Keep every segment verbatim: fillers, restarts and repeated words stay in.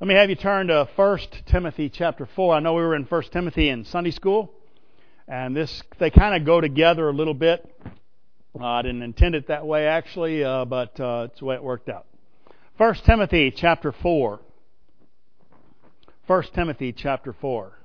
Let me have you turn to First Timothy chapter four. I know we were in First Timothy in Sunday school, and this they kind of go together a little bit. Uh, I didn't intend it that way, actually, uh, but uh, it's the way it worked out. First Timothy chapter four. First Timothy chapter four.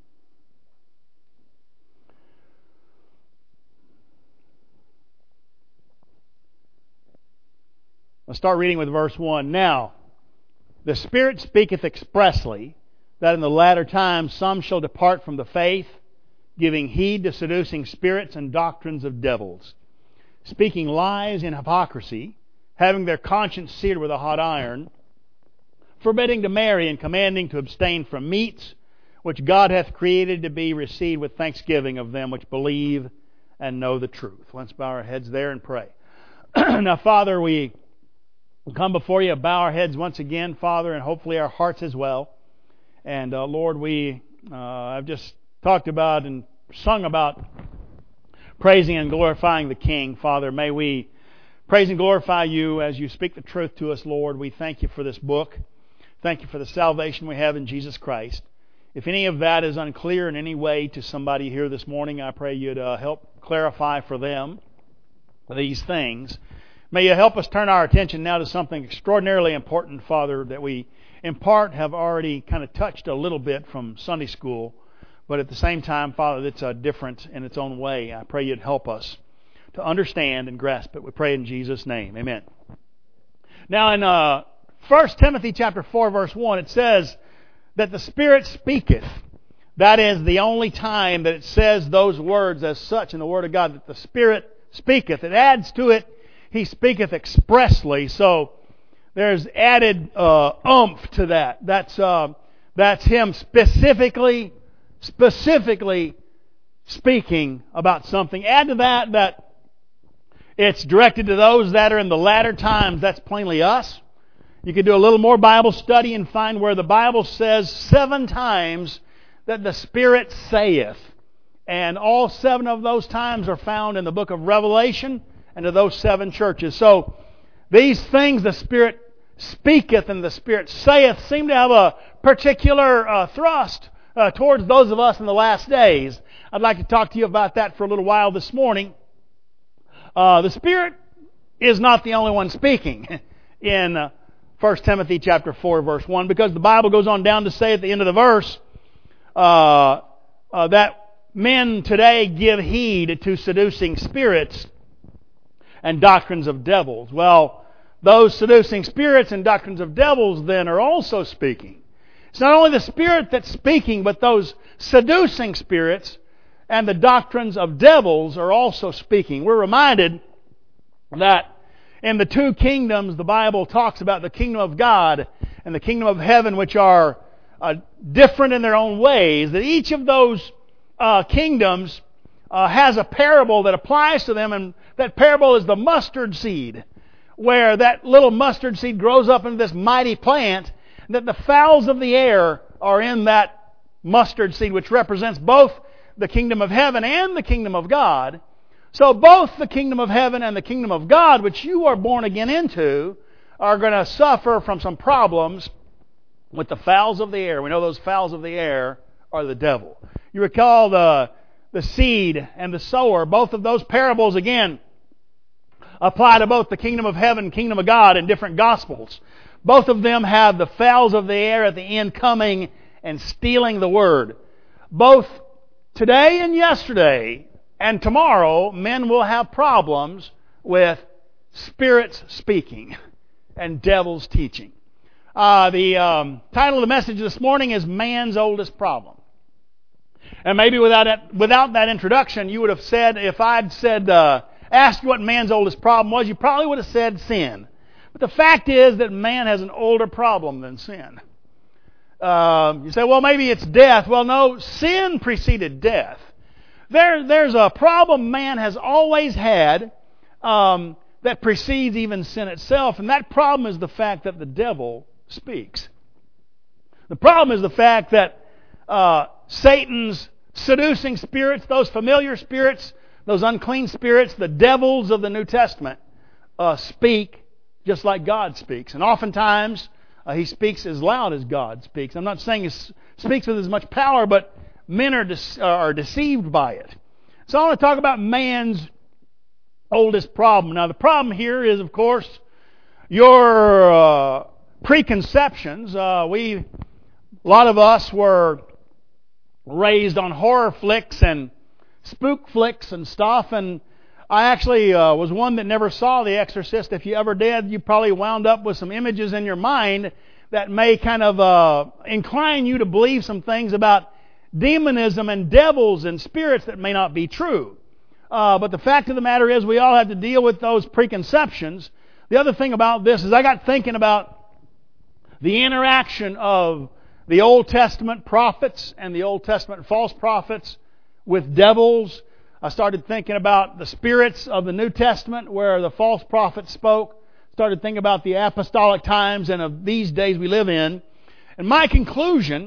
I'll start reading with verse one. Now, the Spirit speaketh expressly that in the latter times some shall depart from the faith, giving heed to seducing spirits and doctrines of devils, speaking lies in hypocrisy, having their conscience seared with a hot iron, forbidding to marry and commanding to abstain from meats, which God hath created to be received with thanksgiving of them which believe and know the truth. Let's bow our heads there and pray. Now, Father, we come before you, bow our heads once again, Father, and hopefully our hearts as well. And uh, Lord, we uh, I've just talked about and sung about praising and glorifying the King. Father, may we praise and glorify you as you speak the truth to us, Lord. We thank you for this book. Thank you for the salvation we have in Jesus Christ. If any of that is unclear in any way to somebody here this morning, I pray you'd uh, help clarify for them these things. May you help us turn our attention now to something extraordinarily important, Father, that we in part have already kind of touched a little bit from Sunday school, but at the same time, Father, it's uh, different in its own way. I pray you'd help us to understand and grasp it. We pray in Jesus' name. Amen. Now in uh, First Timothy chapter four, verse one, it says that the Spirit speaketh. That is the only time that it says those words as such in the Word of God, that the Spirit speaketh. It adds to it, He speaketh expressly. So there's added uh, oomph to that. That's uh, that's Him specifically, specifically speaking about something. Add to that that it's directed to those that are in the latter times. That's plainly us. You could do a little more Bible study and find where the Bible says seven times that the Spirit saith. And all seven of those times are found in the book of Revelation and to those seven churches. So these things the Spirit speaketh and the Spirit saith seem to have a particular uh, thrust uh, towards those of us in the last days. I'd like to talk to you about that for a little while this morning. Uh, the Spirit is not the only one speaking in uh, First Timothy chapter four, verse one, because the Bible goes on down to say at the end of the verse uh, uh, that men today give heed to seducing spirits and doctrines of devils. Well, those seducing spirits and doctrines of devils then are also speaking. It's not only the Spirit that's speaking, but those seducing spirits and the doctrines of devils are also speaking. We're reminded that in the two kingdoms, the Bible talks about the kingdom of God and the kingdom of heaven, which are uh, different in their own ways, that each of those uh, kingdoms uh, has a parable that applies to them, and that parable is the mustard seed, where that little mustard seed grows up into this mighty plant, and that the fowls of the air are in that mustard seed, which represents both the kingdom of heaven and the kingdom of God. So both the kingdom of heaven and the kingdom of God, which you are born again into, are going to suffer from some problems with the fowls of the air. We know those fowls of the air are the devil. You recall the, the seed and the sower. Both of those parables, again, apply to both the kingdom of heaven and kingdom of God in different gospels. Both of them have the fowls of the air at the end coming and stealing the word. Both today and yesterday and tomorrow, men will have problems with spirits speaking and devils teaching. Uh, the um, title of the message this morning is Man's Oldest Problem. And maybe without that, without that introduction, you would have said, if I'd said, uh, asked you what man's oldest problem was, you probably would have said sin. But the fact is that man has an older problem than sin. Uh, you say, well, maybe it's death. Well, no, sin preceded death. There, there's a problem man has always had um, that precedes even sin itself, and that problem is the fact that the devil speaks. The problem is the fact that uh, Satan's seducing spirits, those familiar spirits, those unclean spirits, the devils of the New Testament, uh, speak just like God speaks. And oftentimes, Uh, he speaks as loud as God speaks. I'm not saying he speaks with as much power, but men are, de- are deceived by it. So I want to talk about man's oldest problem. Now the problem here is, of course, your uh, preconceptions. Uh, we, a lot of us were raised on horror flicks and spook flicks and stuff, and I actually uh, was one that never saw The Exorcist. If you ever did, you probably wound up with some images in your mind that may kind of uh, incline you to believe some things about demonism and devils and spirits that may not be true. Uh, but the fact of the matter is we all have to deal with those preconceptions. The other thing about this is I got thinking about the interaction of the Old Testament prophets and the Old Testament false prophets with devils. I started thinking about the spirits of the New Testament where the false prophets spoke. Started thinking about the apostolic times and of these days we live in. And my conclusion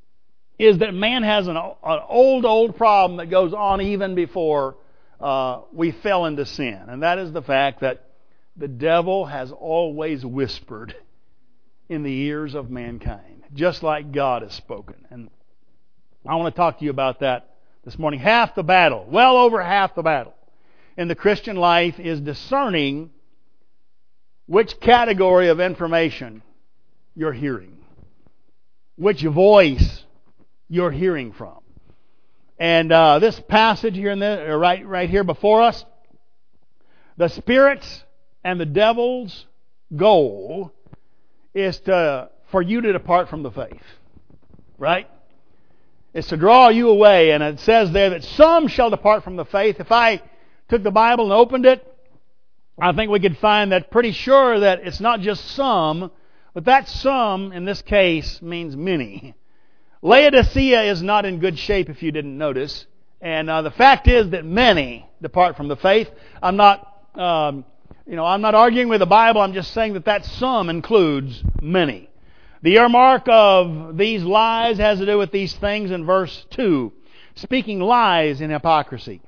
is that man has an, an old, old problem that goes on even before uh, we fell into sin. And that is the fact that the devil has always whispered in the ears of mankind, just like God has spoken. And I want to talk to you about that this morning. Half the battle, well over half the battle in the Christian life is discerning which category of information you're hearing, which voice you're hearing from. And uh, this passage here, in the, right, right here before us, the spirits and the devil's goal is to for you to depart from the faith, right? It's to draw you away, and it says there that some shall depart from the faith. If I took the Bible and opened it, I think we could find that pretty sure that it's not just some, but that some in this case means many. Laodicea is not in good shape if you didn't notice, and uh, the fact is that many depart from the faith. I'm not, um, you know, I'm not arguing with the Bible. I'm just saying that that some includes many. The earmark of these lies has to do with these things in verse two. Speaking lies in hypocrisy.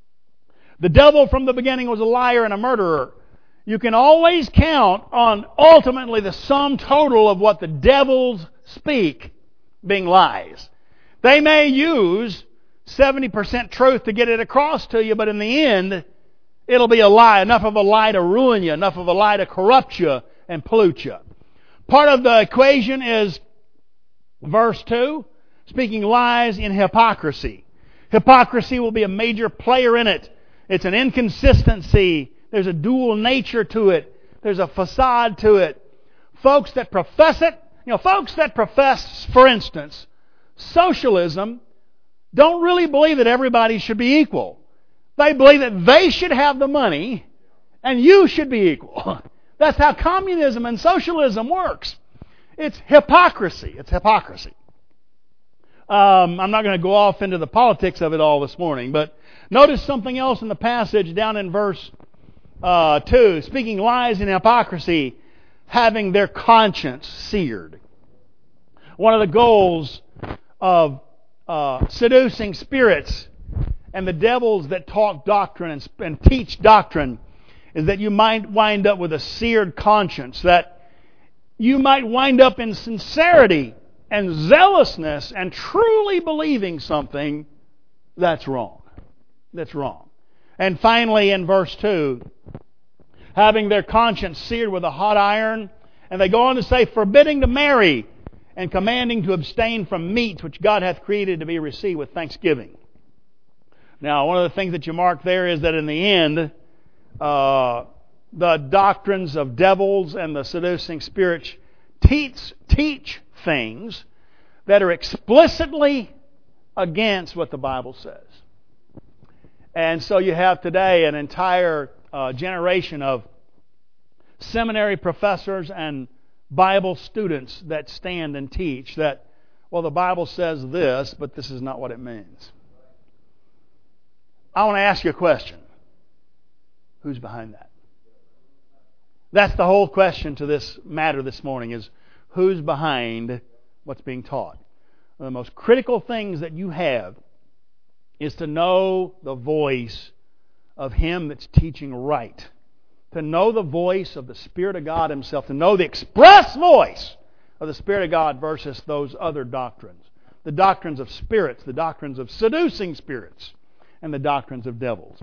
The devil from the beginning was a liar and a murderer. You can always count on ultimately the sum total of what the devils speak being lies. They may use seventy percent truth to get it across to you, but in the end, it'll be a lie. Enough of a lie to ruin you. Enough of a lie to corrupt you and pollute you. Part of the equation is verse two, speaking lies in hypocrisy. Hypocrisy will be a major player in it. It's an inconsistency. There's a dual nature to it. There's a facade to it. Folks that profess it, you know, folks that profess, for instance, socialism, don't really believe that everybody should be equal. They believe that they should have the money and you should be equal. That's how communism and socialism works. It's hypocrisy. It's hypocrisy. Um, I'm not going to go off into the politics of it all this morning, but notice something else in the passage down in verse uh, two. Speaking lies in hypocrisy, having their conscience seared. One of the goals of uh, seducing spirits and the devils that talk doctrine and, and teach doctrine is that you might wind up with a seared conscience, that you might wind up in sincerity and zealousness and truly believing something that's wrong. That's wrong. And finally, in verse two, having their conscience seared with a hot iron, and they go on to say, forbidding to marry and commanding to abstain from meats which God hath created to be received with thanksgiving. Now, one of the things that you mark there is that in the end, Uh, the doctrines of devils and the seducing spirits teach, teach things that are explicitly against what the Bible says. And so you have today an entire uh, generation of seminary professors and Bible students that stand and teach that, well, the Bible says this, but this is not what it means. I want to ask you a question. Who's behind that? That's the whole question to this matter this morning, is who's behind what's being taught. One of the most critical things that you have is to know the voice of Him that's teaching right. To know the voice of the Spirit of God Himself. To know the express voice of the Spirit of God versus those other doctrines. The doctrines of spirits, the doctrines of seducing spirits, and the doctrines of devils.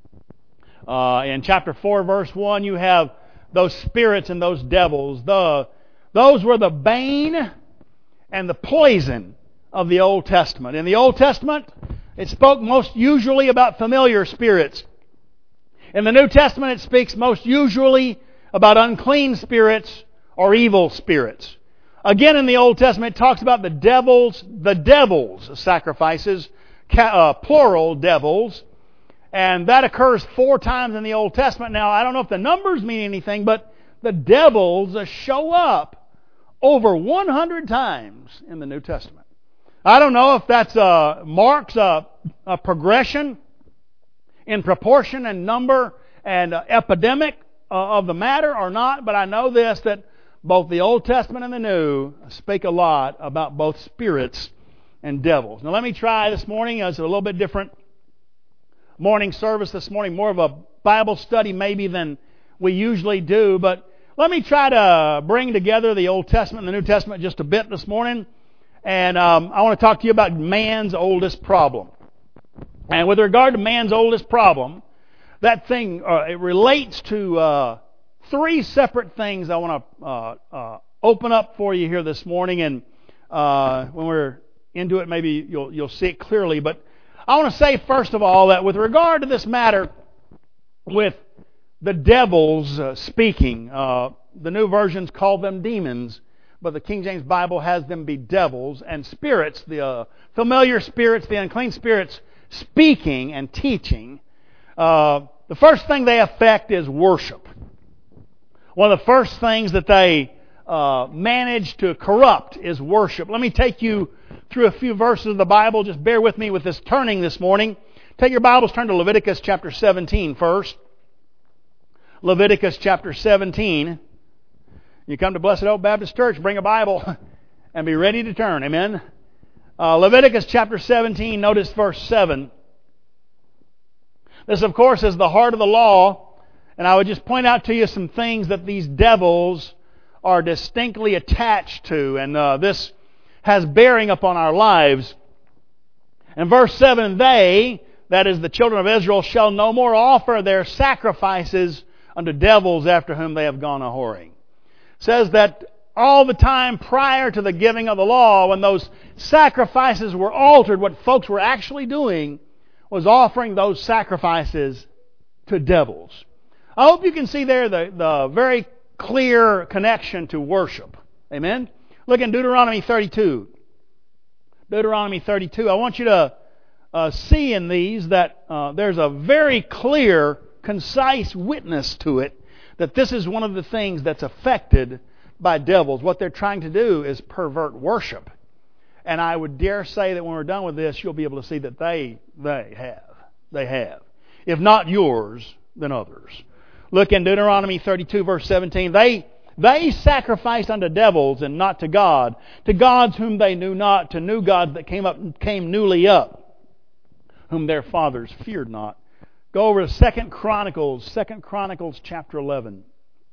Uh, in chapter four, verse one, you have those spirits and those devils. The, those were the bane and the poison of the Old Testament. In the Old Testament, it spoke most usually about familiar spirits. In the New Testament, it speaks most usually about unclean spirits or evil spirits. Again, in the Old Testament, it talks about the devils, the devils sacrifices, uh, plural devils, and that occurs four times in the Old Testament. Now, I don't know if the numbers mean anything, but the devils show up over one hundred times in the New Testament. I don't know if that uh, marks a, a progression in proportion and number and uh, epidemic uh, of the matter or not, but I know this, that both the Old Testament and the New speak a lot about both spirits and devils. Now let me try this morning. It's a little bit different morning service this morning, more of a Bible study maybe than we usually do, but let me try to bring together the Old Testament and the New Testament just a bit this morning. And um, I want to talk to you about man's oldest problem. And with regard to man's oldest problem, that thing, uh, it relates to uh, three separate things I want to uh, uh, open up for you here this morning. And uh, when we're into it, maybe you'll you'll see it clearly. But I want to say, first of all, that with regard to this matter with the devils uh, speaking, uh, the new versions call them demons, but the King James Bible has them be devils, and spirits, the uh, familiar spirits, the unclean spirits, speaking and teaching. Uh, the first thing they affect is worship. One of the first things that they uh, manage to corrupt is worship. Let me take you through a few verses of the Bible. Just bear with me with this turning this morning. Take your Bibles, turn to Leviticus chapter seventeen first. Leviticus chapter seventeen. You come to Blessed Hope Baptist Church, bring a Bible and be ready to turn. Amen. Uh, Leviticus chapter seventeen, notice verse seven. This, of course, is the heart of the law, and I would just point out to you some things that these devils are distinctly attached to, and uh, this has bearing upon our lives. In verse seven, they, that is the children of Israel, shall no more offer their sacrifices unto devils after whom they have gone a-whoring. It says that all the time prior to the giving of the law, when those sacrifices were altered, what folks were actually doing was offering those sacrifices to devils. I hope you can see there the, the very clear connection to worship. Amen? Look in Deuteronomy thirty-two. Deuteronomy thirty-two. I want you to uh, see in these that uh, there's a very clear, concise witness to it, that this is one of the things that's affected by devils. What they're trying to do is pervert worship. And I would dare say that when we're done with this, you'll be able to see that they, they have. They have. If not yours, then others. Look in Deuteronomy thirty-two, verse seventeen. They, they sacrificed unto devils and not to God, to gods whom they knew not, to new gods that came up came newly up, whom their fathers feared not. Go over to Second Chronicles, Second Chronicles chapter eleven.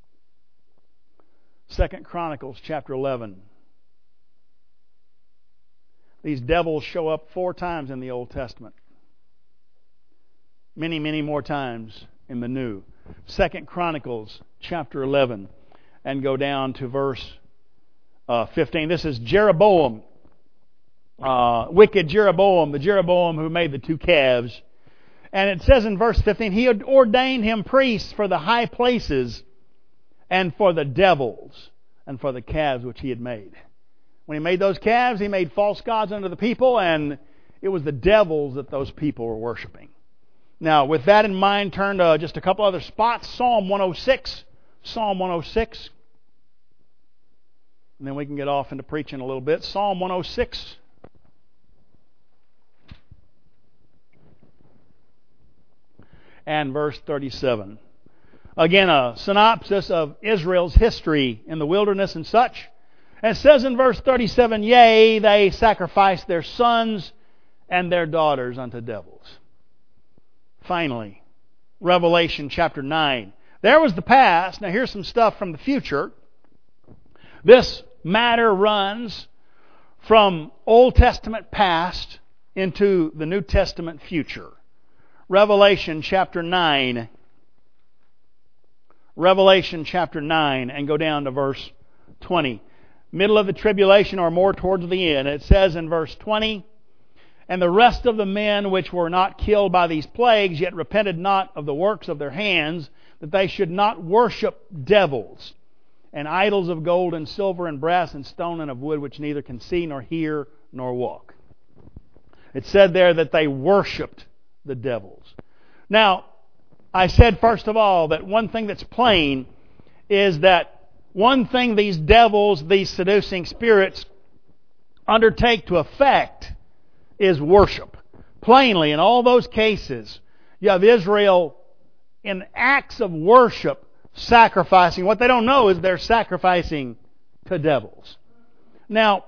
Second Chronicles chapter eleven. These devils show up four times in the Old Testament. Many, many more times in the New. Second Chronicles chapter eleven. And go down to verse uh, fifteen. This is Jeroboam. Uh, wicked Jeroboam, the Jeroboam who made the two calves. And it says in verse fifteen, he had ordained him priests for the high places and for the devils and for the calves which he had made. When he made those calves, he made false gods unto the people, and it was the devils that those people were worshiping. Now, with that in mind, turn to just a couple other spots. Psalm one oh six. Psalm one oh six. And then we can get off into preaching a little bit. Psalm one oh six. And verse thirty-seven. Again, a synopsis of Israel's history in the wilderness and such. And it says in verse thirty-seven, yea, they sacrificed their sons and their daughters unto devils. Finally, Revelation chapter nine. There was the past. Now here's some stuff from the future. This matter runs from Old Testament past into the New Testament future. Revelation chapter nine. Revelation chapter nine, and go down to verse twenty. Middle of the tribulation, or more towards the end. It says in verse twenty, "And the rest of the men which were not killed by these plagues, yet repented not of the works of their hands, that they should not worship devils, and idols of gold and silver and brass and stone and of wood, which neither can see nor hear nor walk." It said there that they worshipped the devils. Now, I said first of all that one thing that's plain is that one thing these devils, these seducing spirits, undertake to effect is worship. Plainly, in all those cases, you have Israel in acts of worship sacrificing. What they don't know is they're sacrificing to devils. Now,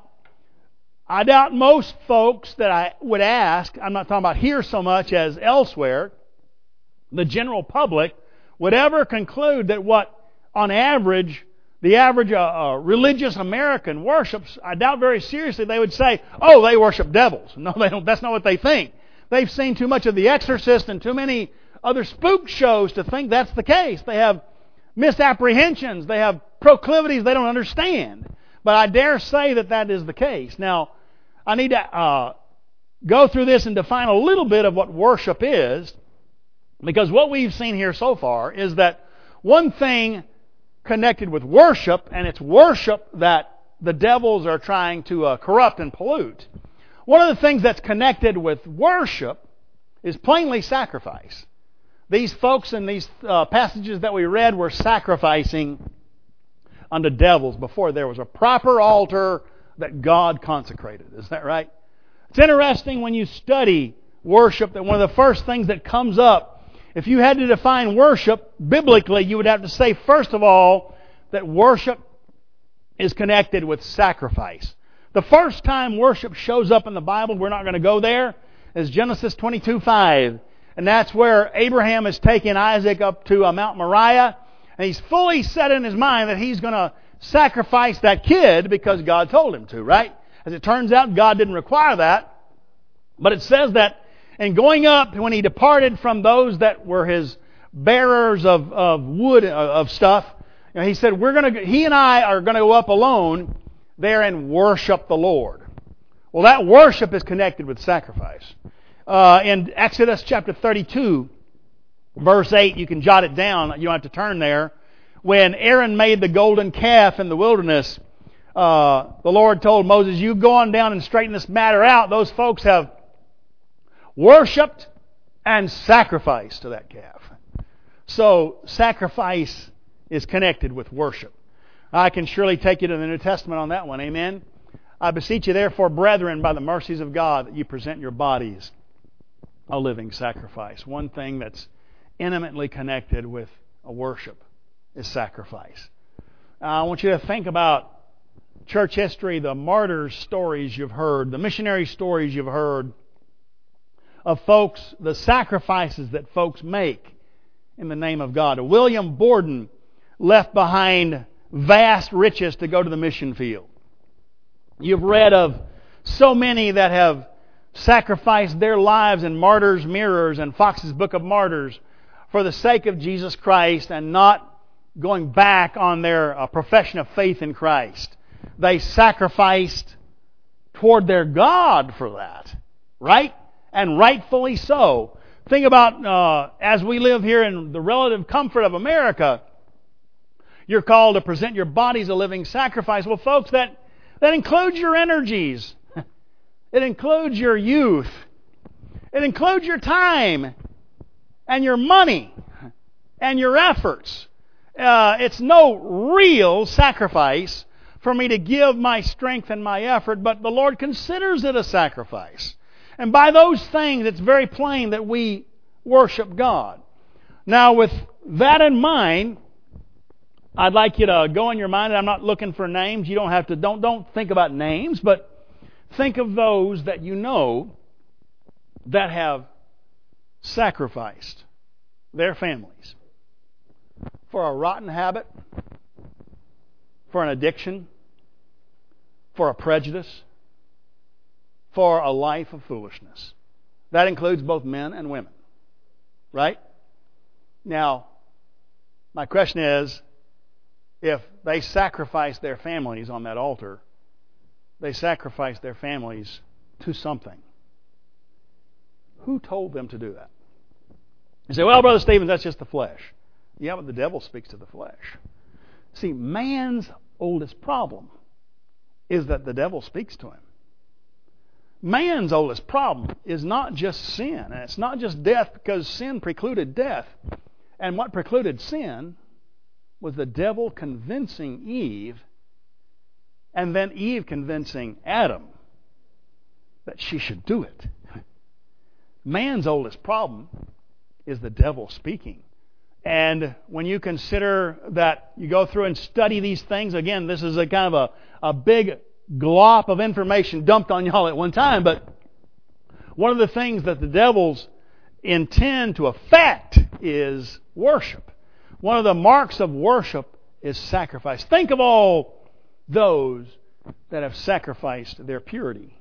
I doubt most folks that I would ask, I'm not talking about here so much as elsewhere, the general public would ever conclude that what, on average, the average uh, uh, religious American worships, I doubt very seriously they would say, oh, they worship devils. No, they don't. That's not what they think. They've seen too much of The Exorcist and too many other spook shows to think that's the case. They have misapprehensions. They have proclivities they don't understand. But I dare say that that is the case. Now, I need to uh, go through this and define a little bit of what worship is, because what we've seen here so far is that one thing connected with worship, and it's worship that the devils are trying to uh, corrupt and pollute. One of the things that's connected with worship is plainly sacrifice. These folks in these uh, passages that we read were sacrificing unto devils before there was a proper altar that God consecrated. Is that right? It's interesting when you study worship that one of the first things that comes up, if you had to define worship biblically, you would have to say, first of all, that worship is connected with sacrifice. The first time worship shows up in the Bible, we're not going to go there, is Genesis twenty-two five. And that's where Abraham has taken Isaac up to uh, Mount Moriah, and he's fully set in his mind that he's going to sacrifice that kid because God told him to, right? As it turns out, God didn't require that. But it says that and going up, when he departed from those that were his bearers of, of wood, of stuff, you know, he said, "We're going to. He and I are going to go up alone there and worship the Lord." Well, that worship is connected with sacrifice. Uh, in Exodus chapter thirty-two, verse eight, you can jot it down. You don't have to turn there. When Aaron made the golden calf in the wilderness, uh, the Lord told Moses, "You go on down and straighten this matter out." Those folks have worshipped and sacrificed to that calf. So sacrifice is connected with worship. I can surely take you to the New Testament on that one. Amen. "I beseech you therefore, brethren, by the mercies of God, that you present your bodies a living sacrifice." One thing that's intimately connected with a worship is sacrifice. Uh, I want you to think about church history, the martyrs' stories you've heard, the missionary stories you've heard, of folks, the sacrifices that folks make in the name of God. William Borden left behind vast riches to go to the mission field. You've read of so many that have sacrificed their lives in Martyrs' Mirrors and Fox's Book of Martyrs for the sake of Jesus Christ and not going back on their uh, profession of faith in Christ. They sacrificed toward their God for that, right? And rightfully so. Think about, uh, as we live here in the relative comfort of America, you're called to present your bodies a living sacrifice. Well, folks, that, that includes your energies. It includes your youth. It includes your time and your money and your efforts. Uh, it's no real sacrifice for me to give my strength and my effort, but the Lord considers it a sacrifice. And by those things, it's very plain that we worship God. Now, with that in mind, I'd like you to go in your mind, and I'm not looking for names. You don't have to, don't, don't think about names, but think of those that you know that have sacrificed their families for a rotten habit, for an addiction, for a prejudice, for a life of foolishness. That includes both men and women. Right? Now, my question is, if they sacrifice their families on that altar, they sacrifice their families to something. Who told them to do that? You say, well, Brother Stevens, that's just the flesh. Yeah, but the devil speaks to the flesh. See, man's oldest problem is that the devil speaks to him. Man's oldest problem is not just sin, and it's not just death, because sin precluded death. And what precluded sin was the devil convincing Eve, and then Eve convincing Adam that she should do it. Man's oldest problem is the devil speaking. And when you consider that you go through and study these things, again, this is a kind of a, a big glop of information dumped on y'all at one time, but one of the things that the devils intend to affect is worship. One of the marks of worship is sacrifice. Think of all those that have sacrificed their purity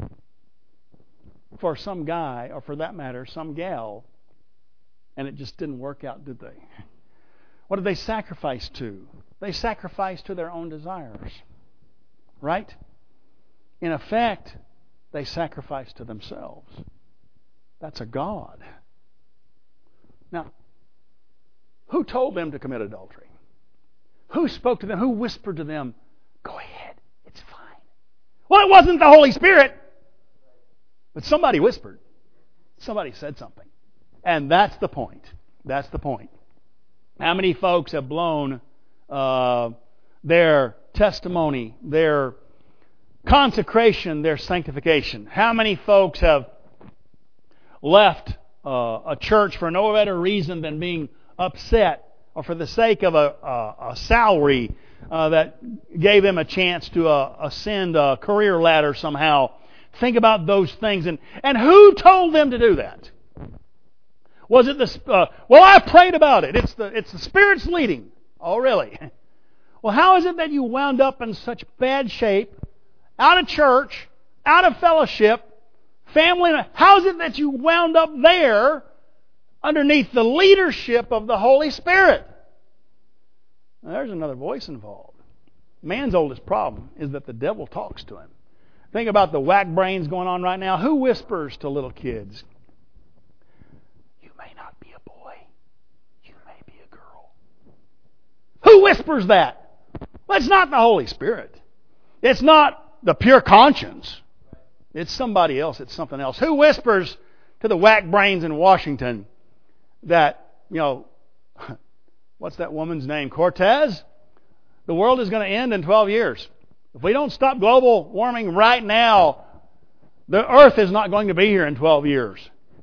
for some guy, or for that matter, some gal, and it just didn't work out, did they? What did they sacrifice to? They sacrificed to their own desires. Right? In effect, they sacrificed to themselves. That's a god. Now, who told them to commit adultery? Who spoke to them? Who whispered to them, go ahead, it's fine? Well, it wasn't the Holy Spirit. But somebody whispered. Somebody said something. And that's the point. That's the point. How many folks have blown uh, their testimony, their consecration, their sanctification? How many folks have left uh, a church for no better reason than being upset, or for the sake of a, a, a salary uh, that gave them a chance to uh, ascend a career ladder somehow? Think about those things. And, and who told them to do that? Was it the... Uh, well, I prayed about it. It's the, it's the Spirit's leading. Oh, really? Well, how is it that you wound up in such bad shape, out of church, out of fellowship, family? How is it that you wound up there underneath the leadership of the Holy Spirit? Now, there's another voice involved. Man's oldest problem is that the devil talks to him. Think about the whack brains going on right now. Who whispers to little kids? You may not be a boy. You may be a girl. Who whispers that? Well, it's not the Holy Spirit. It's not the pure conscience. It's somebody else. It's something else. Who whispers to the whack brains in Washington that, you know, what's that woman's name? Cortez? The world is going to end in twelve years. If we don't stop global warming right now, the earth is not going to be here in twelve years.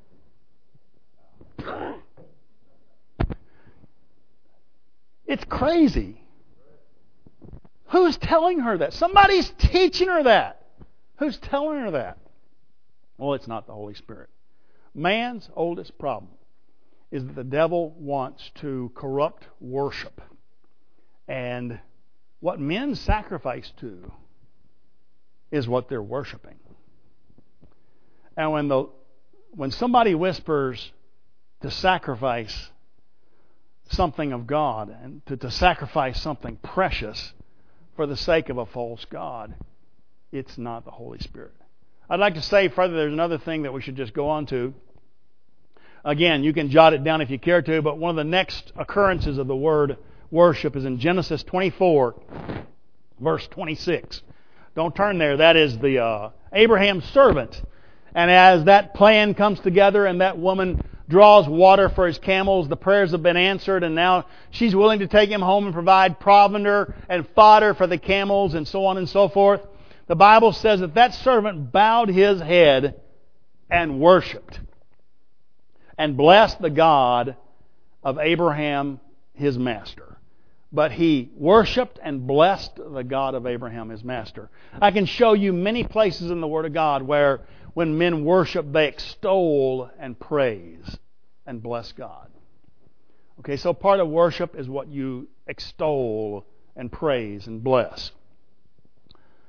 It's crazy. Who's telling her that? Somebody's teaching her that. Who's telling her that? Well, it's not the Holy Spirit. Man's oldest problem is that the devil wants to corrupt worship. And what men sacrifice to is what they're worshiping. And when the when somebody whispers to sacrifice something of God, and to, to sacrifice something precious for the sake of a false god, it's not the Holy Spirit. I'd like to say further, there's another thing that we should just go on to. Again, you can jot it down if you care to, but one of the next occurrences of the word worship is in Genesis twenty-four, verse twenty-six. Don't turn there. That is the uh, Abraham's servant. And as that plan comes together and that woman draws water for his camels, the prayers have been answered, and now she's willing to take him home and provide provender and fodder for the camels and so on and so forth. The Bible says that that servant bowed his head and worshipped and blessed the God of Abraham, his master. But he worshipped and blessed the God of Abraham, his master. I can show you many places in the Word of God where when men worship, they extol and praise and bless God. Okay, so part of worship is what you extol and praise and bless.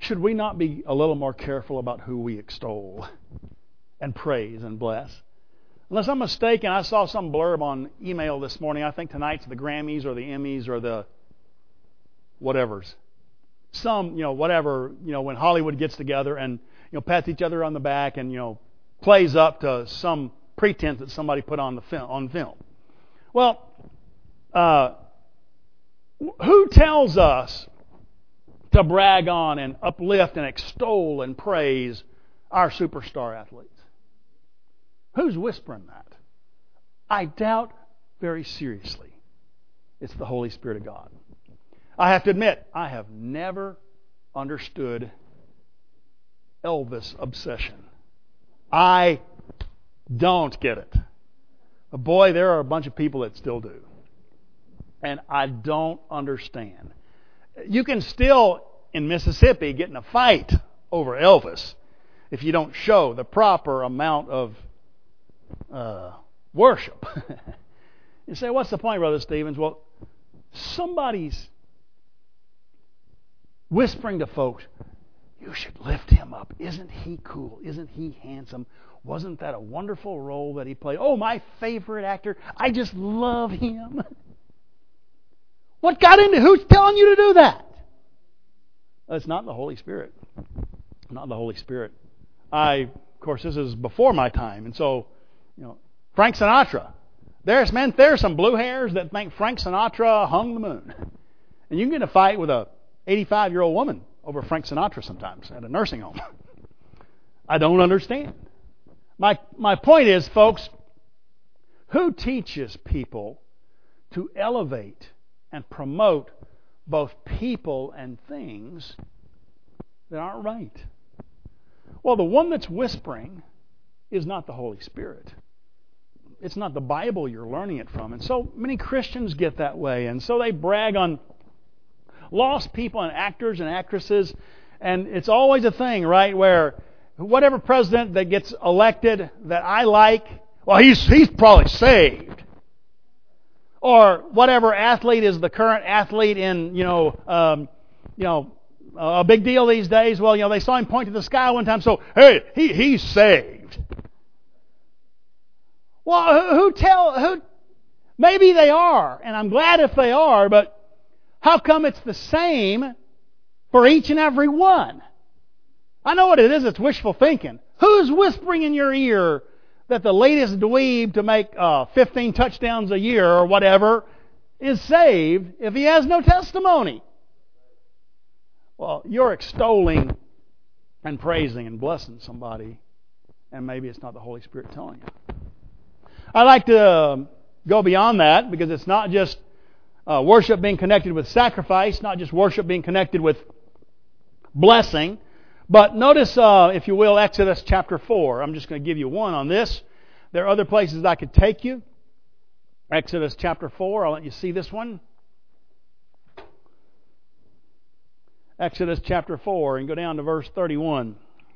should we not be a little more careful about who we extol and praise and bless? Unless I'm mistaken, I saw some blurb on email this morning. I think tonight's the Grammys or the Emmys or the whatevers. Some, you know, whatever, you know, when Hollywood gets together and, you know, pats each other on the back and, you know, plays up to some pretense that somebody put on the film, on film. Well, uh, who tells us to brag on and uplift and extol and praise our superstar athletes? Who's whispering that? I doubt very seriously it's the Holy Spirit of God. I have to admit, I have never understood Elvis obsession. I don't get it. But boy, there are a bunch of people that still do. And I don't understand. You can still, in Mississippi, get in a fight over Elvis if you don't show the proper amount of uh, worship. You say, what's the point, Brother Stevens? Well, somebody's whispering to folks, you should lift him up. Isn't he cool? Isn't he handsome? Wasn't that a wonderful role that he played? Oh, my favorite actor. I just love him. What got into, who's telling you to do that? It's not the Holy Spirit. Not the Holy Spirit. I, of course, this is before my time. And so, you know, Frank Sinatra. There's men, there's some blue hairs that think Frank Sinatra hung the moon. And you can get in a fight with a eighty-five-year-old woman over Frank Sinatra sometimes at a nursing home. I don't understand. My my point is, folks, who teaches people to elevate and promote both people and things that aren't right? Well, the one that's whispering is not the Holy Spirit. It's not the Bible you're learning it from. And so many Christians get that way. And so they brag on lost people and actors and actresses. And it's always a thing, right, where whatever president that gets elected that I like, well, he's he's probably saved. Or whatever athlete is the current athlete in, you know, um, you know, a big deal these days. Well, you know, they saw him point to the sky one time, so hey, he he's saved. Well, who tell who? Maybe they are, and I'm glad if they are. But how come it's the same for each and every one? I know what it is. It's wishful thinking. Who's whispering in your ear that the latest dweeb to make uh, fifteen touchdowns a year or whatever is saved if he has no testimony? Well, you're extolling and praising and blessing somebody, and maybe it's not the Holy Spirit telling you. I like to uh, go beyond that, because it's not just uh, worship being connected with sacrifice, not just worship being connected with blessing. But notice, uh, if you will, Exodus chapter four. I'm just going to give you one on this. There are other places I could take you. Exodus chapter four. I'll let you see this one. Exodus chapter four, and go down to verse thirty-one.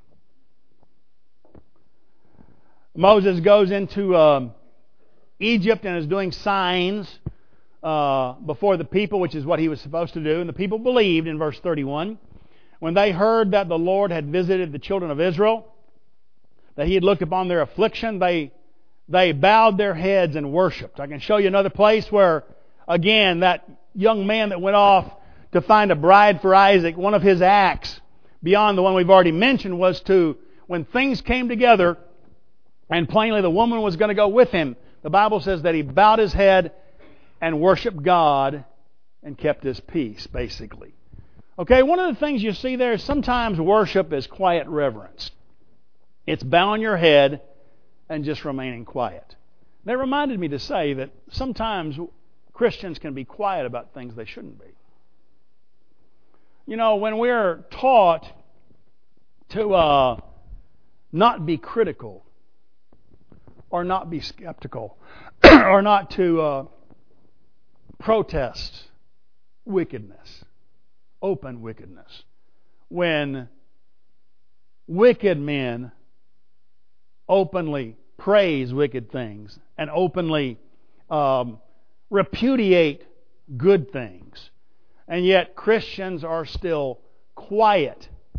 Moses goes into um, Egypt and is doing signs uh, before the people, which is what he was supposed to do. And the people believed in verse thirty-one. When they heard that the Lord had visited the children of Israel, that He had looked upon their affliction, they they bowed their heads and worshipped. I can show you another place where, again, that young man that went off to find a bride for Isaac, one of his acts, beyond the one we've already mentioned, was to, when things came together, and plainly the woman was going to go with him, the Bible says that he bowed his head and worshiped God and kept his peace, basically. Okay, one of the things you see there is sometimes worship is quiet reverence. It's bowing your head and just remaining quiet. That reminded me to say that sometimes Christians can be quiet about things they shouldn't be. You know, when we're taught to uh, not be critical, or not be skeptical, or not to uh, protest wickedness, open wickedness, when wicked men openly praise wicked things and openly um, repudiate good things, and yet Christians are still quiet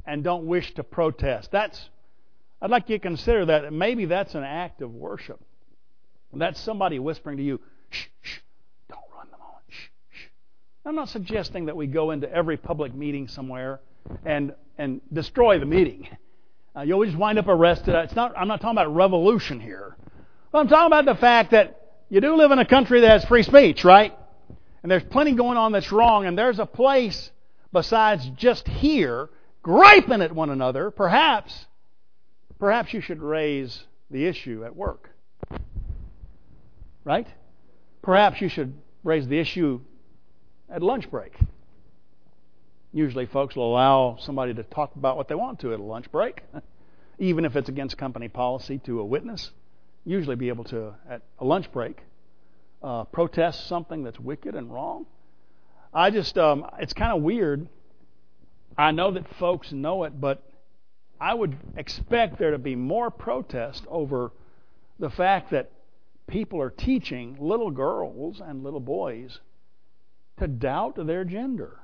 and don't wish to protest. That's, I'd like you to consider that maybe that's an act of worship. That's somebody whispering to you, shh, shh, don't run the moment, shh, shh. I'm not suggesting that we go into every public meeting somewhere and and destroy the meeting. Uh, you always wind up arrested. It's not. I'm not talking about revolution here. I'm talking about the fact that you do live in a country that has free speech, right? And there's plenty going on that's wrong, and there's a place besides just here griping at one another. Perhaps, perhaps you should raise the issue at work. Right? Perhaps you should raise the issue at lunch break. Usually folks will allow somebody to talk about what they want to at a lunch break, even if it's against company policy, to a witness. Usually be able to, at a lunch break, uh, protest something that's wicked and wrong. I just, um, it's kind of weird. I know that folks know it, but I would expect there to be more protest over the fact that people are teaching little girls and little boys to doubt their gender.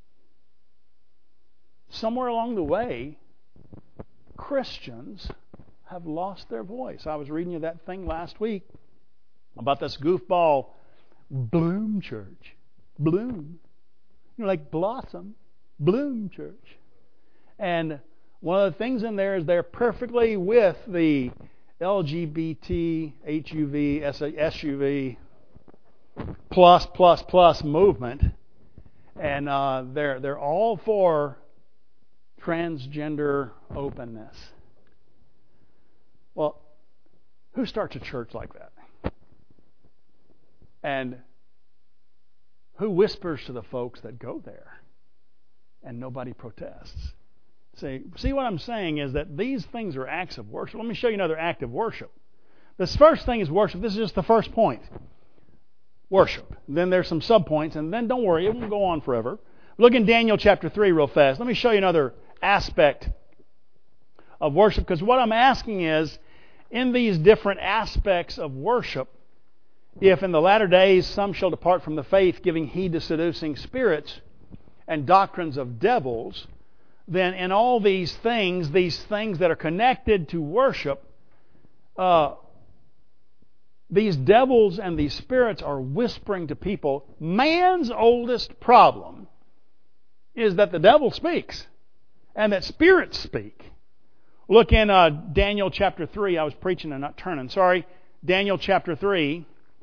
Somewhere along the way, Christians have lost their voice. I was reading you that thing last week about this goofball Bloom Church. Bloom. You know, like Blossom. Bloom Church. And one of the things in there is they're perfectly with the L G B T, H U V, S U V, plus, plus, plus movement. And uh, they're, they're all for transgender openness. Well, who starts a church like that? And who whispers to the folks that go there and nobody protests? See, see what I'm saying is that these things are acts of worship. Let me show you another act of worship. This first thing is worship. This is just the first point. Worship. Then there's some subpoints, and then don't worry, it won't go on forever. Look in Daniel chapter three real fast. Let me show you another aspect of worship, because what I'm asking is, in these different aspects of worship, if in the latter days some shall depart from the faith, giving heed to seducing spirits and doctrines of devils, then in all these things, these things that are connected to worship, uh, these devils and these spirits are whispering to people. Man's oldest problem is that the devil speaks and that spirits speak. Look in uh, Daniel chapter three. I was preaching and not turning. Sorry. Daniel chapter three.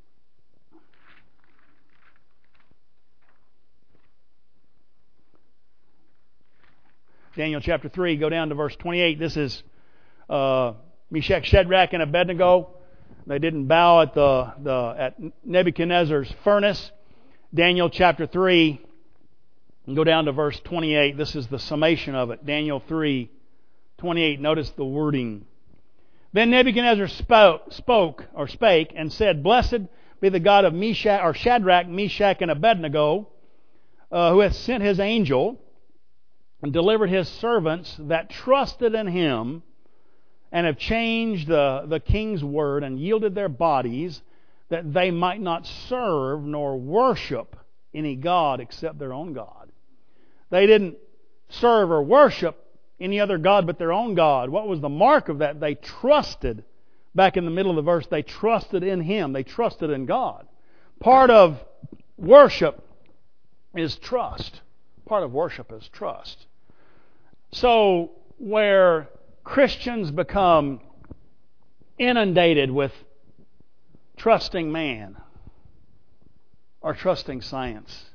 Daniel chapter three, go down to verse twenty-eight. This is uh, Meshach, Shadrach, and Abednego. They didn't bow at the, the at Nebuchadnezzar's furnace. Daniel chapter three, and go down to verse twenty-eight. This is the summation of it. Daniel three, twenty-eight. Notice the wording. Then Nebuchadnezzar spoke, spoke or spake and said, "Blessed be the God of Meshach or Shadrach, Meshach, and Abednego, uh, who hath sent his angel and delivered his servants that trusted in him, and have changed the, the king's word, and yielded their bodies, that they might not serve nor worship any god except their own God." They didn't serve or worship any other god but their own God. What was the mark of that? They trusted, back in the middle of the verse, they trusted in him. They trusted in God. Part of worship is trust. Part of worship is trust. So, where Christians become inundated with trusting man, or trusting science,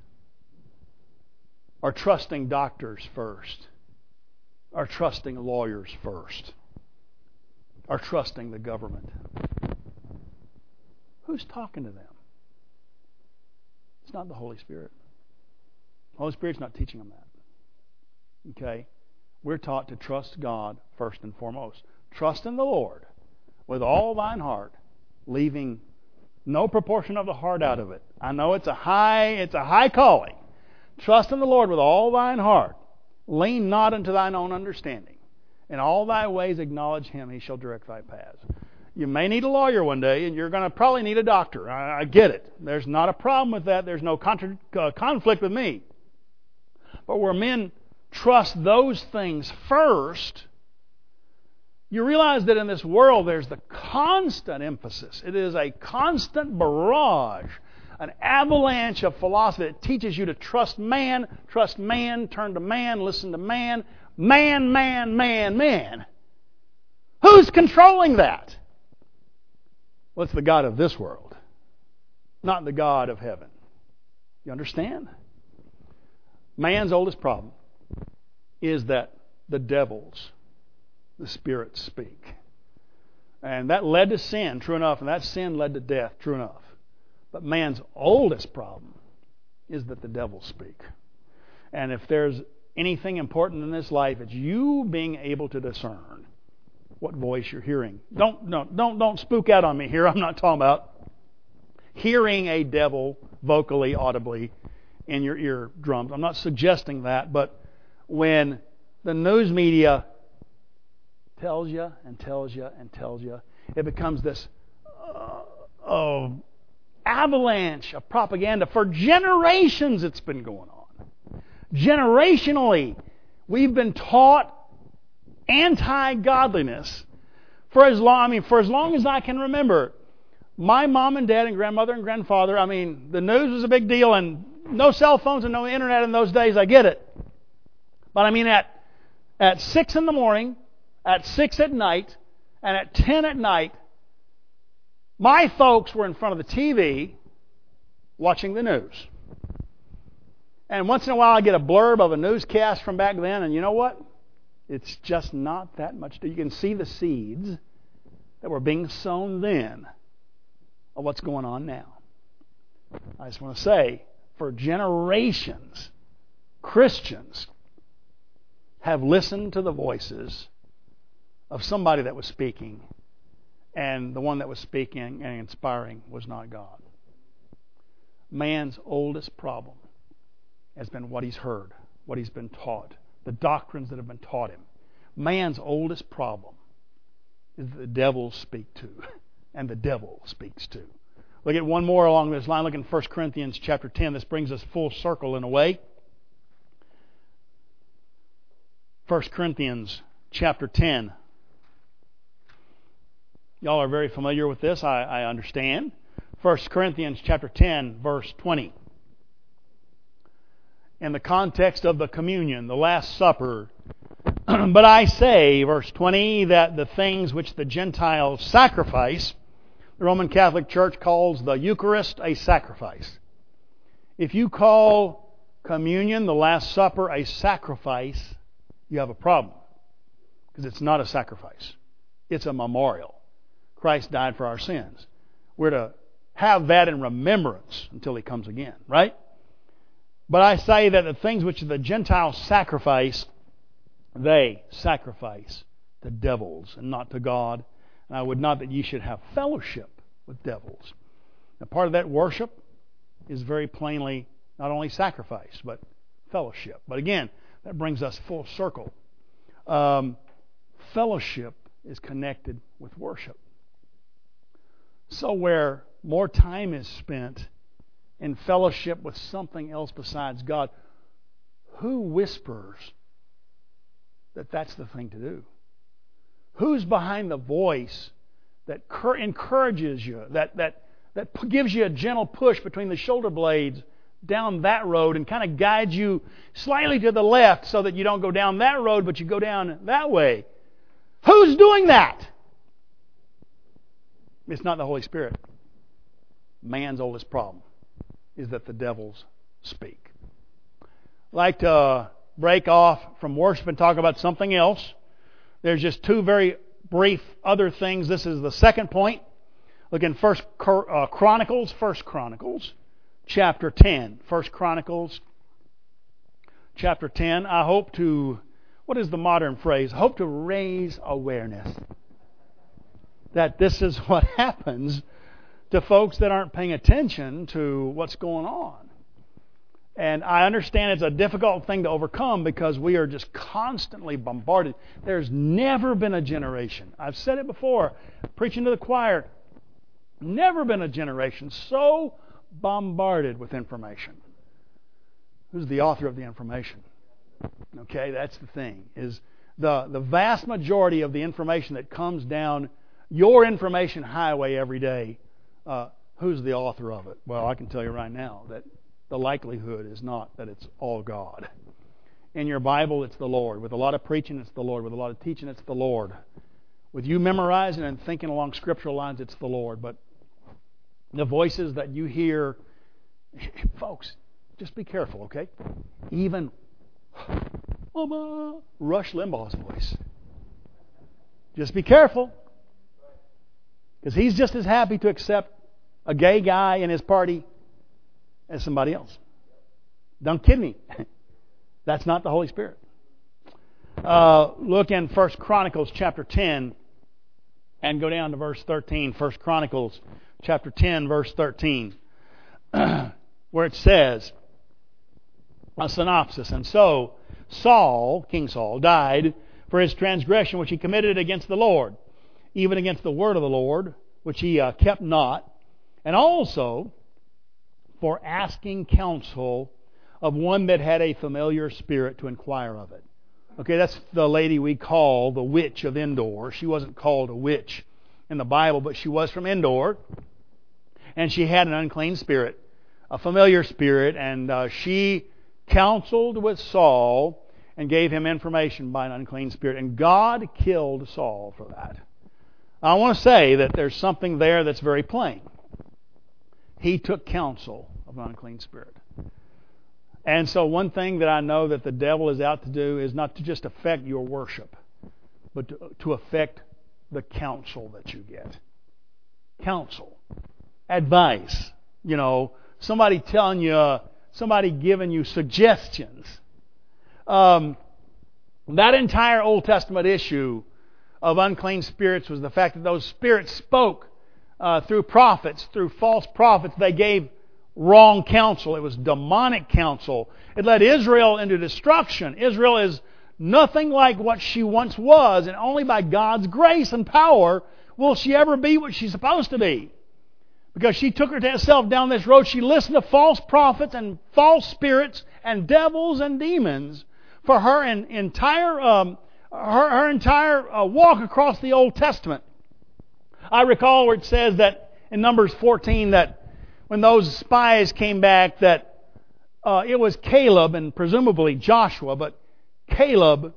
or trusting doctors first, or trusting lawyers first, or trusting the government, who's talking to them? It's not the Holy Spirit. The Holy Spirit's not teaching them that. Okay? We're taught to trust God first and foremost. Trust in the Lord with all thine heart, leaving no proportion of the heart out of it. I know it's a high, it's a high calling. Trust in the Lord with all thine heart. Lean not unto thine own understanding. In all thy ways acknowledge him, he shall direct thy paths. You may need a lawyer one day, and you're going to probably need a doctor. I, I get it. There's not a problem with that. There's no contra- uh, conflict with me. But where men trust those things first, you realize that in this world there's the constant emphasis. It is a constant barrage, an avalanche of philosophy that teaches you to trust man, trust man, turn to man, listen to man, man, man, man, man. Who's controlling that? Well, it's the God of this world, not the God of heaven. You understand? Man's oldest problem is that the devils, the spirits speak. And that led to sin, true enough, and that sin led to death, true enough. But man's oldest problem is that the devils speak. And if there's anything important in this life, it's you being able to discern what voice you're hearing. Don't, no, don't, don't spook out on me here. I'm not talking about hearing a devil vocally, audibly in your eardrums. I'm not suggesting that, but when the news media tells you and tells you and tells you, it becomes this uh, oh, avalanche of propaganda. For generations it's been going on. Generationally, we've been taught anti-godliness for as long, I mean, for as long as I can remember. My mom and dad and grandmother and grandfather, I mean, the news was a big deal, and no cell phones and no internet in those days, I get it. But I mean, at at six in the morning, at six at night, and at ten at night, my folks were in front of the T V watching the news. And once in a while I get a blurb of a newscast from back then, and you know what? It's just not that much. You can see the seeds that were being sown then of what's going on now. I just want to say, for generations, Christians have listened to the voices of somebody that was speaking, and the one that was speaking and inspiring was not God. Man's oldest problem has been what he's heard, what he's been taught, the doctrines that have been taught him. Man's oldest problem is that the devils speak too, and the devil speaks too. Look at one more along this line. Look in First Corinthians chapter ten. This brings us full circle in a way. First Corinthians chapter ten. Y'all are very familiar with this, I, I understand. First Corinthians chapter ten, verse twenty. In the context of the communion, the Last Supper. But I say, verse twenty, that the things which the Gentiles sacrifice, the Roman Catholic Church calls the Eucharist a sacrifice. If you call communion, the Last Supper, a sacrifice, you have a problem. Because it's not a sacrifice. It's a memorial. Christ died for our sins. We're to have that in remembrance until He comes again, right? But I say that the things which the Gentiles sacrifice, they sacrifice to devils and not to God. And I would not that ye should have fellowship with devils. Now, part of that worship is very plainly not only sacrifice, but fellowship. But again, that brings us full circle. Um, fellowship is connected with worship. So where more time is spent in fellowship with something else besides God, who whispers that that's the thing to do? Who's behind the voice that encourages you, that, that, that gives you a gentle push between the shoulder blades down that road and kind of guides you slightly to the left so that you don't go down that road, but you go down that way? Who's doing that? It's not the Holy Spirit. Man's oldest problem is that the devils speak. I'd like to break off from worship and talk about something else. There's just two very brief other things. This is the second point. Look in First Chronicles, First Chronicles, chapter ten. First Chronicles, chapter ten. I hope to, what is the modern phrase? I hope to raise awareness that this is what happens to folks that aren't paying attention to what's going on. And I understand it's a difficult thing to overcome because we are just constantly bombarded. There's never been a generation, I've said it before, preaching to the choir, never been a generation so bombarded with information. Who's the author of the information? Okay, that's the thing. Is the, the vast majority of the information that comes down your information highway every day, uh, who's the author of it? Well, I can tell you right now that the likelihood is not that it's all God. In your Bible, it's the Lord. With a lot of preaching, it's the Lord. With a lot of teaching, it's the Lord. With you memorizing and thinking along scriptural lines, it's the Lord. But the voices that you hear, folks, just be careful, okay? Even Mama, Rush Limbaugh's voice. Just be careful. Because he's just as happy to accept a gay guy in his party as somebody else. Don't kid me. That's not the Holy Spirit. Uh, look in First Chronicles chapter ten and go down to verse thirteen. First Chronicles chapter ten, verse thirteen, where it says, a synopsis, and so Saul, King Saul, died for his transgression which he committed against the Lord, even against the word of the Lord, which he uh, kept not, and also for asking counsel of one that had a familiar spirit to inquire of it. Okay, that's the lady we call the witch of Endor. She wasn't called a witch in the Bible, but she was from Endor, and she had an unclean spirit, a familiar spirit, and uh, she counseled with Saul and gave him information by an unclean spirit, and God killed Saul for that. I want to say that there's something there that's very plain. He took counsel of an unclean spirit. And so one thing that I know that the devil is out to do is not to just affect your worship, but to, to affect the counsel that you get. Counsel. Advice. You know, somebody telling you, uh, somebody giving you suggestions. Um, that entire Old Testament issue of unclean spirits was the fact that those spirits spoke uh, through prophets, through false prophets. They gave wrong counsel. It was demonic counsel. It led Israel into destruction. Israel is nothing like what she once was, and only by God's grace and power will she ever be what she's supposed to be. Because she took herself down this road. She listened to false prophets and false spirits and devils and demons for her in, entire um, her, her entire uh, walk across the Old Testament. I recall where it says that in Numbers fourteen that when those spies came back that uh, it was Caleb and presumably Joshua, but Caleb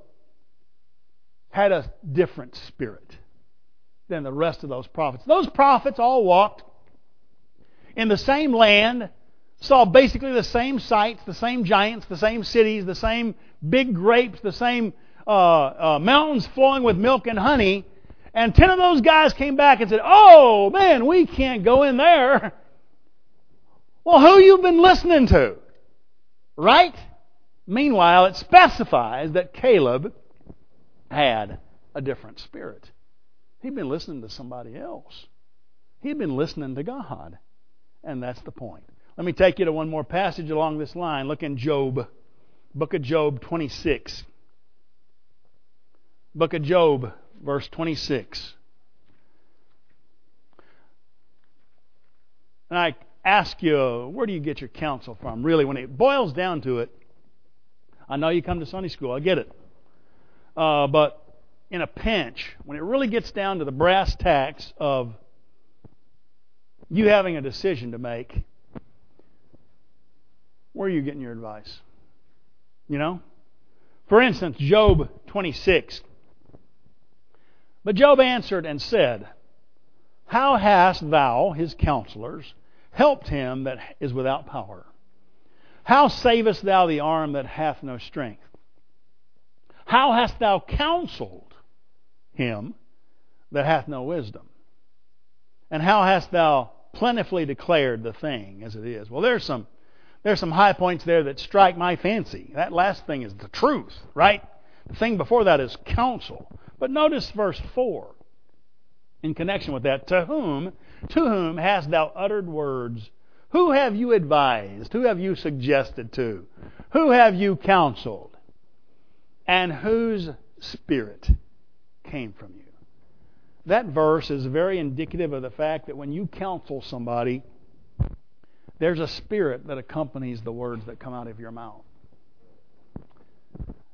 had a different spirit than the rest of those prophets. Those prophets all walked in the same land, saw basically the same sights, the same giants, the same cities, the same big grapes, the same uh, uh, mountains flowing with milk and honey. And ten of those guys came back and said, "Oh, man, we can't go in there." Well, who you been listening to? Right? Meanwhile, it specifies that Caleb had a different spirit. He'd been listening to somebody else. He'd been listening to God. And that's the point. Let me take you to one more passage along this line. Look in Job. Book of Job twenty-six. Book of Job, verse twenty-six. And I ask you, where do you get your counsel from? Really, when it boils down to it, I know you come to Sunday school. I get it. Uh, but in a pinch, when it really gets down to the brass tacks of you having a decision to make, where are you getting your advice? You know? For instance, Job twenty-six. But Job answered and said, "How hast thou, his counselors, helped him that is without power? How savest thou the arm that hath no strength? How hast thou counseled him that hath no wisdom? And how hast thou plentifully declared the thing as it is?" Well, there's some there's some high points there that strike my fancy. That last thing is the truth, right? The thing before that is counsel. But notice verse four in connection with that. To whom, to whom hast thou uttered words? Who have you advised? Who have you suggested to? Who have you counseled? And whose spirit came from you? That verse is very indicative of the fact that when you counsel somebody, there's a spirit that accompanies the words that come out of your mouth.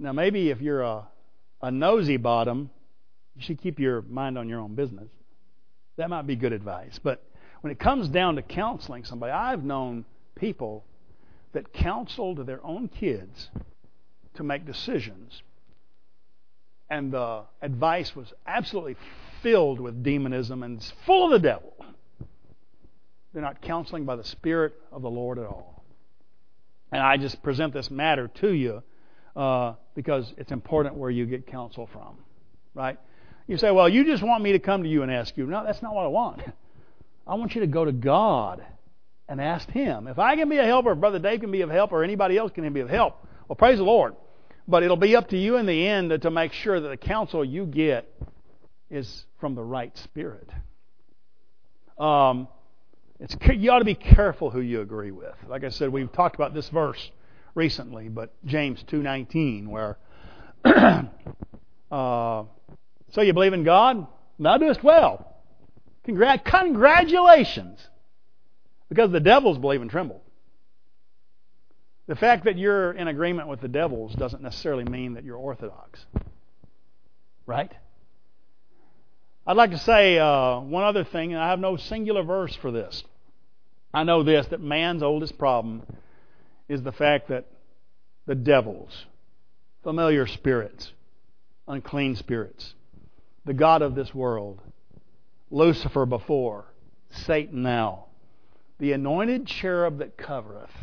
Now, maybe if you're a, a nosy bottom, you should keep your mind on your own business. That might be good advice. But when it comes down to counseling somebody, I've known people that counseled their own kids to make decisions, and the advice was absolutely filled with demonism and full of the devil. They're not counseling by the Spirit of the Lord at all. And I just present this matter to you uh, because it's important where you get counsel from, right? You say, well, you just want me to come to you and ask you. No, that's not what I want. I want you to go to God and ask Him. If I can be a help, or Brother Dave can be of help, or anybody else can be of help, well, praise the Lord. But it'll be up to you in the end to make sure that the counsel you get is from the right spirit. Um, it's, you ought to be careful who you agree with. Like I said, we've talked about this verse recently, but James two nineteen, where uh, so you believe in God? Thou doest well. Congrat- congratulations. Because the devils believe and tremble. The fact that you're in agreement with the devils doesn't necessarily mean that you're orthodox. Right? I'd like to say uh, one other thing, and I have no singular verse for this. I know this, that man's oldest problem is the fact that the devils, familiar spirits, unclean spirits, the god of this world, Lucifer before, Satan now, the anointed cherub that covereth,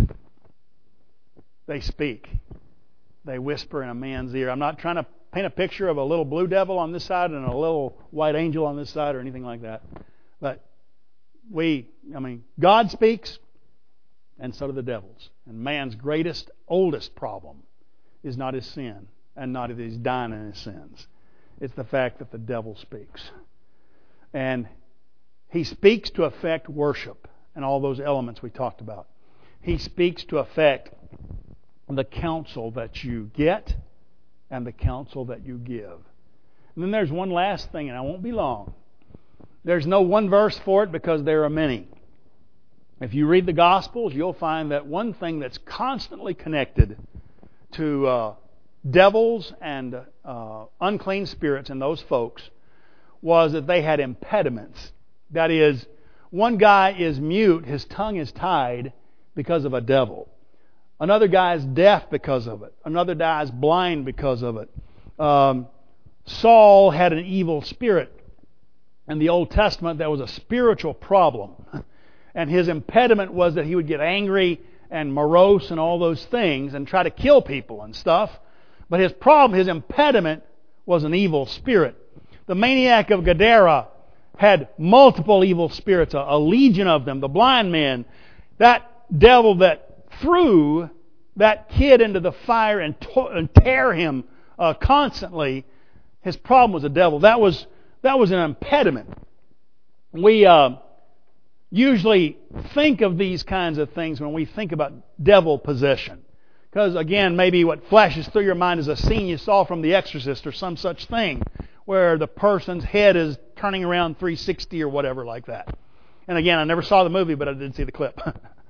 they speak. They whisper in a man's ear. I'm not trying to paint a picture of a little blue devil on this side and a little white angel on this side or anything like that. But we, I mean, God speaks, and so do the devils. And man's greatest, oldest problem is not his sin and not that he's dying in his sins. It's the fact that the devil speaks. And he speaks to affect worship and all those elements we talked about. He speaks to affect the counsel that you get and the counsel that you give. And then there's one last thing, and I won't be long. There's no one verse for it because there are many. If you read the Gospels, you'll find that one thing that's constantly connected to uh, devils and uh, unclean spirits and those folks was that they had impediments. That is, one guy is mute, his tongue is tied because of a devil. Another guy is deaf because of it. Another guy is blind because of it. Um, Saul had an evil spirit. In the Old Testament, there was a spiritual problem. And his impediment was that he would get angry and morose and all those things and try to kill people and stuff. But his problem, his impediment, was an evil spirit. The maniac of Gadara had multiple evil spirits, a, a legion of them. The blind man, that devil that threw that kid into the fire and, to- and tear him uh, constantly, his problem was the devil. That was that was an impediment. We uh, usually think of these kinds of things when we think about devil possession. Because, again, maybe what flashes through your mind is a scene you saw from The Exorcist or some such thing, where the person's head is turning around three sixty or whatever like that. And again, I never saw the movie, but I did see the clip.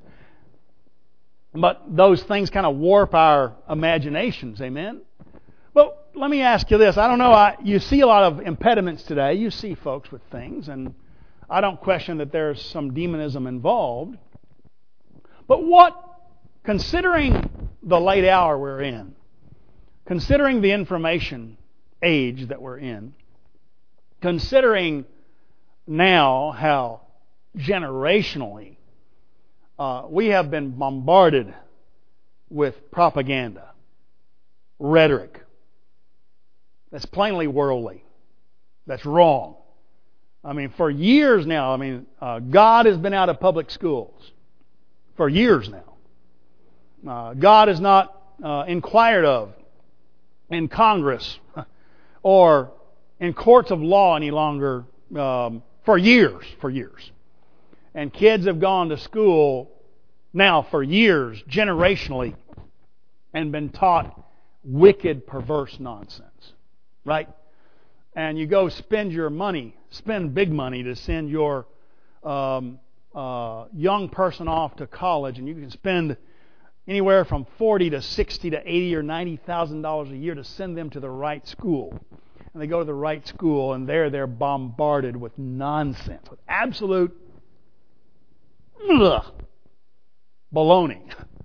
But those things kind of warp our imaginations, amen? But let me ask you this. I don't know, I, you see a lot of impediments today. You see folks with things, and I don't question that there's some demonism involved. But what, considering the late hour we're in, considering the information age that we're in, considering now how generationally uh, we have been bombarded with propaganda, rhetoric that's plainly worldly, that's wrong. I mean, for years now, I mean, uh, God has been out of public schools for years now. Uh, God is not uh, inquired of in Congress or in courts of law any longer um, for years, for years. And kids have gone to school now for years, generationally, and been taught wicked, perverse nonsense. Right? And you go spend your money, spend big money to send your um, uh, young person off to college, and you can spend anywhere from forty to sixty to eighty or ninety thousand dollars a year to send them to the right school. And they go to the right school, and there they're bombarded with nonsense, with absolute ugh, baloney.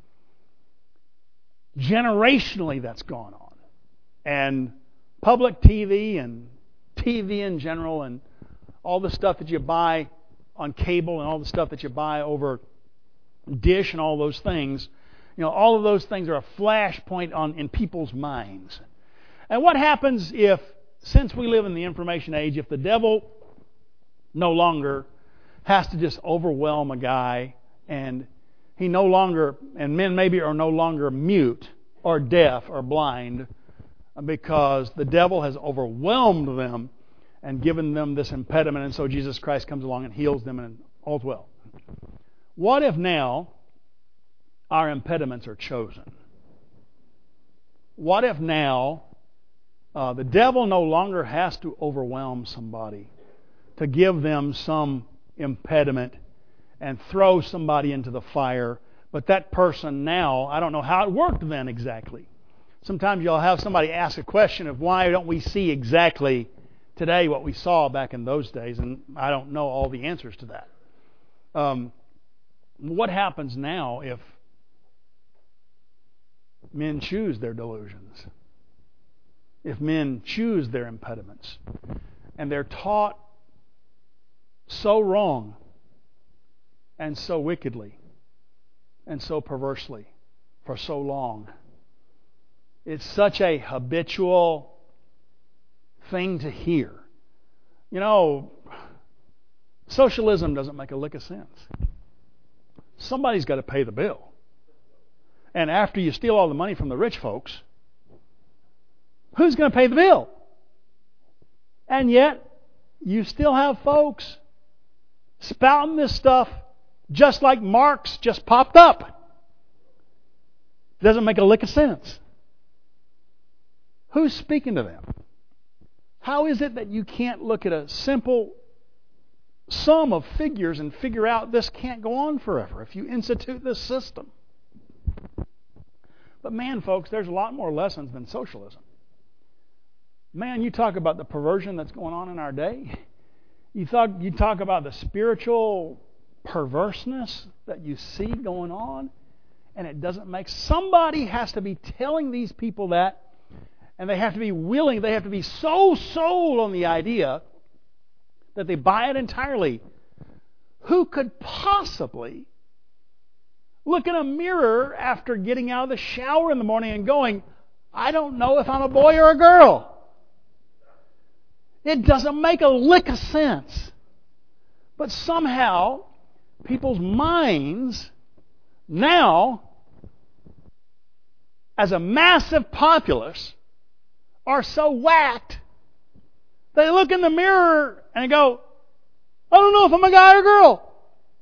Generationally, that's gone on. And public T V and T V in general and all the stuff that you buy on cable and all the stuff that you buy over Dish and all those things, you know, all of those things are a flashpoint on in people's minds. And what happens if, since we live in the information age, if the devil no longer has to just overwhelm a guy, and he no longer, and men maybe are no longer mute or deaf or blind because the devil has overwhelmed them and given them this impediment, and so Jesus Christ comes along and heals them, and all's well. What if now our impediments are chosen? What if now uh, the devil no longer has to overwhelm somebody to give them some impediment and throw somebody into the fire, but that person now, I don't know how it worked then exactly. Sometimes you'll have somebody ask a question of why don't we see exactly today what we saw back in those days, and I don't know all the answers to that. Um, what happens now if men choose their delusions? If men choose their impediments and they're taught so wrong and so wickedly and so perversely for so long? It's such a habitual thing to hear. You know, socialism doesn't make a lick of sense. Somebody's got to pay the bill. And after you steal all the money from the rich folks, who's going to pay the bill? And yet, you still have folks spouting this stuff just like Marx just popped up. It doesn't make a lick of sense. Who's speaking to them? How is it that you can't look at a simple sum of figures and figure out this can't go on forever if you institute this system? But man, folks, there's a lot more lessons than socialism. Man, you talk about the perversion that's going on in our day. You talk, you talk about the spiritual perverseness that you see going on, and it doesn't make... Somebody has to be telling these people that, and they have to be willing, they have to be so sold on the idea that they buy it entirely. Who could possibly look in a mirror after getting out of the shower in the morning and going, I don't know if I'm a boy or a girl? It doesn't make a lick of sense. But somehow, people's minds now, as a massive populace, are so whacked, they look in the mirror and go, I don't know if I'm a guy or a girl.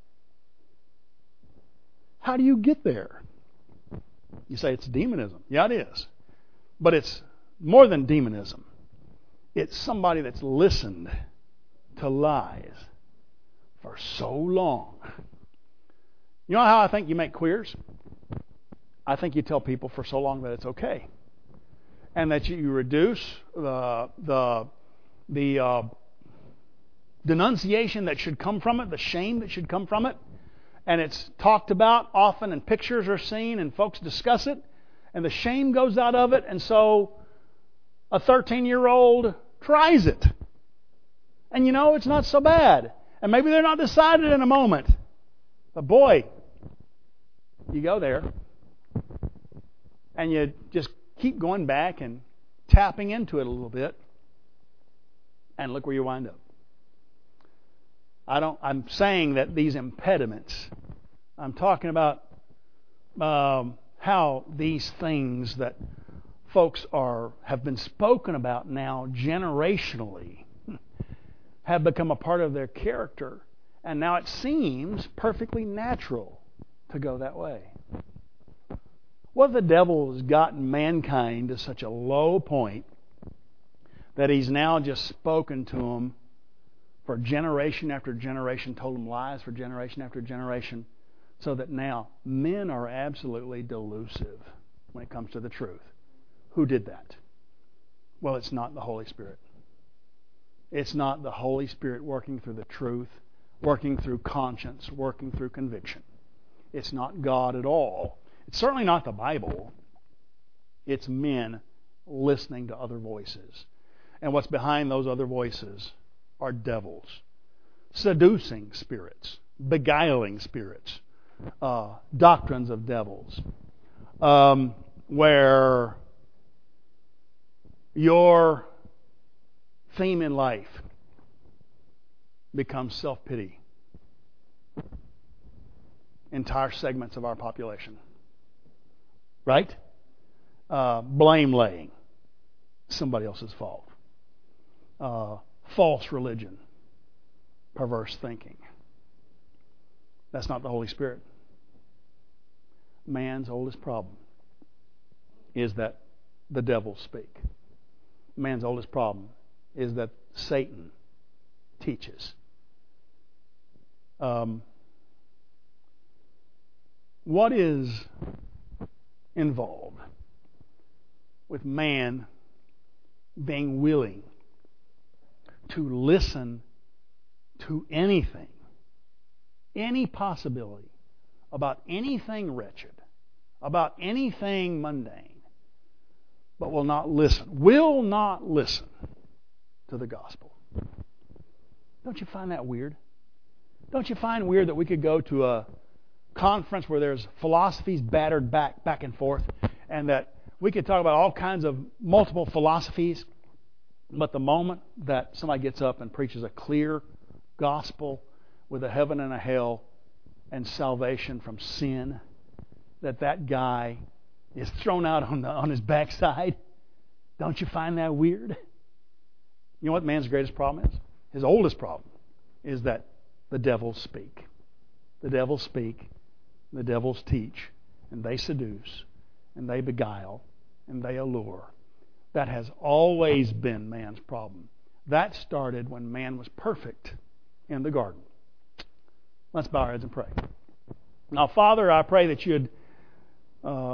How do you get there? You say it's demonism. Yeah, it is. But it's more than demonism. It's somebody that's listened to lies for so long. You know how I think you make queers? I think you tell people for so long that it's okay. And that you reduce the the the uh, denunciation that should come from it, the shame that should come from it. And it's talked about often, and pictures are seen, and folks discuss it, and the shame goes out of it, and so a thirteen-year-old tries it. And you know, it's not so bad. And maybe they're not decided in a moment. But boy, you go there, and you just keep going back and tapping into it a little bit, and look where you wind up. I don't. I'm saying that these impediments. I'm talking about um, how these things that folks are have been spoken about now generationally have become a part of their character, and now it seems perfectly natural to go that way. What the devil has gotten mankind to such a low point that he's now just spoken to them for generation after generation, told them lies for generation after generation, So that now men are absolutely delusive when it comes to the truth. Who did that? Well, it's not the Holy Spirit. It's not the Holy Spirit working through the truth, working through conscience, working through conviction. It's not God at all. It's certainly not the Bible. It's men listening to other voices. And what's behind those other voices are devils. Seducing spirits. Beguiling spirits. Uh, doctrines of devils. Um, where your theme in life becomes self-pity. Entire segments of our population. Right? Uh, blame laying. Somebody else's fault. Uh, false religion. Perverse thinking. That's not the Holy Spirit. Man's oldest problem is that the devils speak. Man's oldest problem is that Satan teaches. Um, what is involved with man being willing to listen to anything, any possibility, about anything wretched, about anything mundane, but will not listen, will not listen to the gospel? Don't you find that weird? Don't you find weird that we could go to a conference where there's philosophies battered back, back and forth, and that we could talk about all kinds of multiple philosophies, but the moment that somebody gets up and preaches a clear gospel with a heaven and a hell and salvation from sin, that that guy is thrown out on the, on his backside? Don't you find that weird? You know what man's greatest problem is? His oldest problem is that the devils speak. The devils speak, the devils teach, and they seduce, and they beguile, and they allure. That has always been man's problem. That started when man was perfect in the garden. Let's bow our heads and pray. Now, Father, I pray that you'd uh,